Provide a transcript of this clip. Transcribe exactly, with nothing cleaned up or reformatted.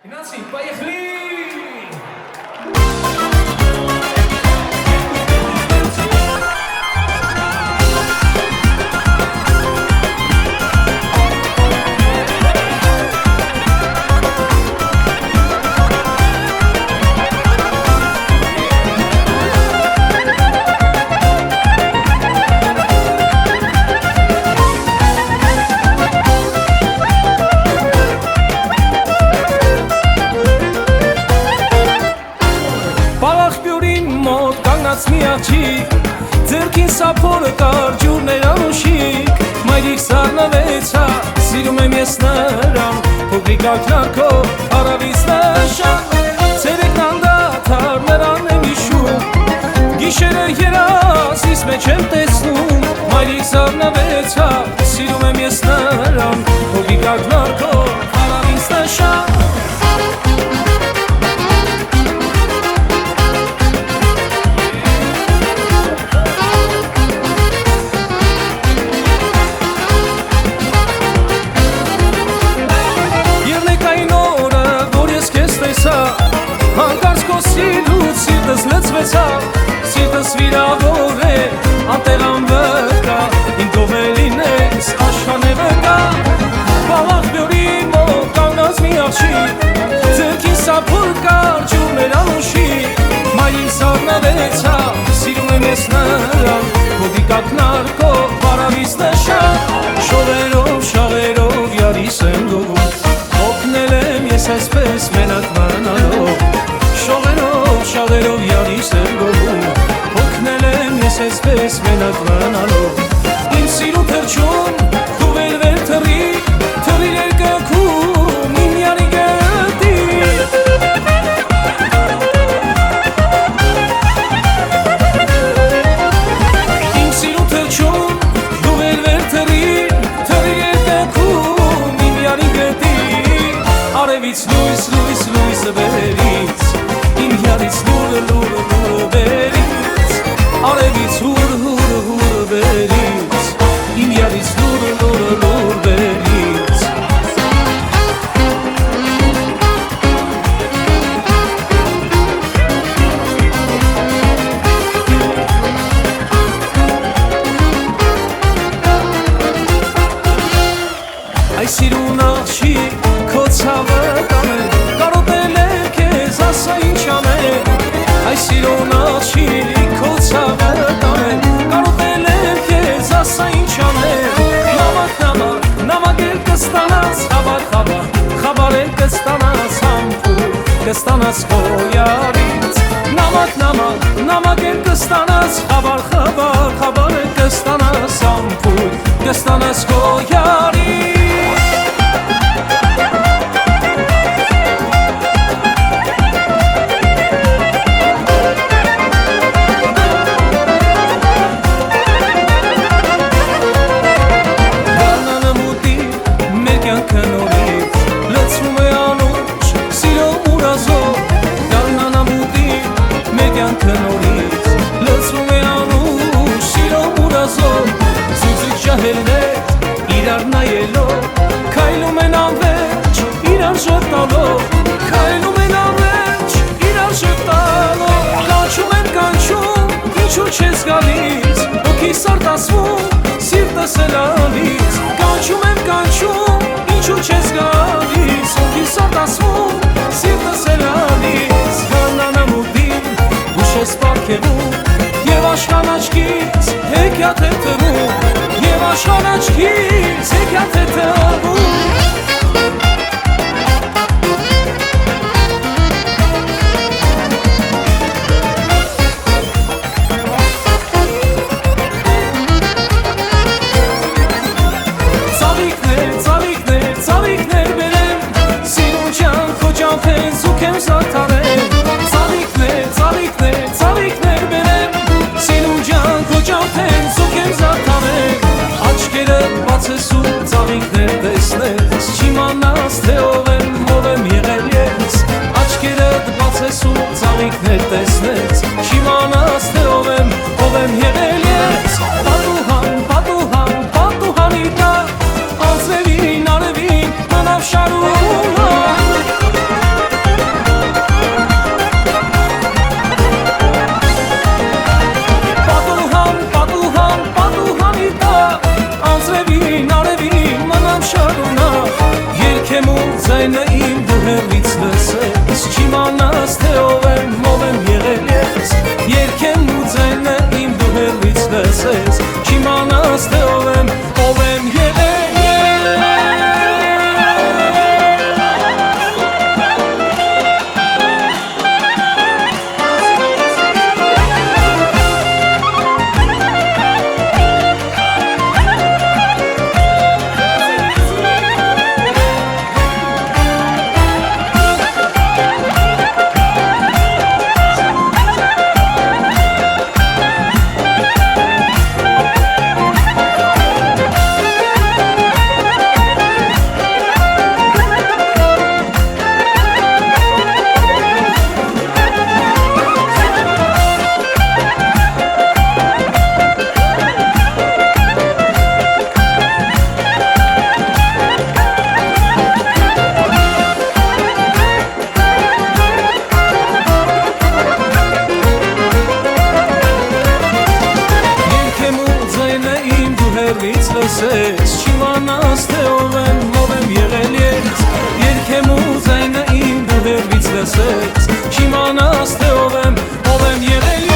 Ignacy, поехали! Մի աղջիկ ձեռքին սափորը կար ջուրներ անուշիկ մայրիկ սառնավեցա սիրում եմ ես նրան փոքրիկ ակնարկով արավից նշան ցերեկն անդադար նրան եմ հիշում գիշերը երազիս մեջ եմ տեսնում մայրիկ սառնավեցա սիրում եմ ես նրան փոքրիկ ակնարկով արավից նշան Հանկարծ քո սիրուց սիրտս լցվեցավ Սիրտս վիրավոր է, անտեղան վկա Իմ գովելին ես աշխան է վկա Բաղաղ բյորի մոտ կանգնած մի աղջիկ Ձերքին սափոր կար ջուրներ անուշիկ Մայրին սառնավեցավ, սիրում եմ ես նրան Հոդիկ ակնարկով, բարավից նշան Շողերով, շաղերով, յարիս եմ գովում Օգնել եմ ես այսպես մենակ մնալով Շողերով, շաղերով յարիս եմ գովում Օգնել եմ ես այսպես մենակ մնալով Իմ սիրու թրջում, դու վեր-վեր թռի Թռիր երկնքում, իմ յարի գետի Իմ սիրու թրջում, դու վեր-վեր թռի Թռիր երկնքում, իմ յարի գետի Արևից լույս, լույս, լույսը բերից Իմ յարից լուրը, լուրը, լուրը բերից Արևից հուրը, հուրը, հուրը բերից Իմ յարից լուրը, լուրը, լուր բերից Այս սիրուն աղջիկ քո ցավը տանել Կարոտել է քեզ ասա ինչ անել Այս սիրուն աղջիկ քո ցավը տանել Կարոտել է քեզ ասա ինչ անել Նամակ նամակ նամակ էլ կստանաս խաբար խաբար Խաբար էլ կստանաս համբույր կստանաս քո յարից Նամակ նամակ նամակ էլ կստանաս խաբար խաբար Խաբար էլ կստանաս համբույր կստանաս քո յարից Լծվում է անուշ սիրով ուրազով Զույգ-զույգ ջահելներ իրար նայելով Քայլում են անվերջ իրար ժպտալով Քայլում են անվերջ իրար ժպտալով Կանչում են կանչում ինչու չես գալիս Հոգիս արտասվում սիրտս է լալիս Կանչում եմ կանչում ինչու չես գալիս Հոգիս արտասվում սիրտս է լալիս Գանանամուտին Ուշես պարքևում և աշխան աչքից հեքյատ է թվում Եվ աշխան աչքից հեքյատ է թվում Ծաղիկներ, ծաղիկներ, ծաղիկներ բերեմ Սիրուն ջան քո ջանքեն զուք եմ զարդարեմ Ծաղիկներ, ծաղիկներ, ծաղիկներ բերեմ Սիրուն ջան քո ջանքեն զուք եմ զարդարեմ Աչքերը բացես ու ծաղիկներ տեսնեմ դու հեռվից լսես Չիմանաս թե ով եմ, ով եմ եղել ես Երգեմ ու ձայնը իմ դու հեռվից լսես Չիմանաս թե ով եմ, ով եմ եղել լսես Չիմանաս թե ով եմ, ով եմ եղել ես Երգեմ ու ձայնը իմ դու հեռվից լսես Չիմանաս թե ով եմ, ով եմ եղել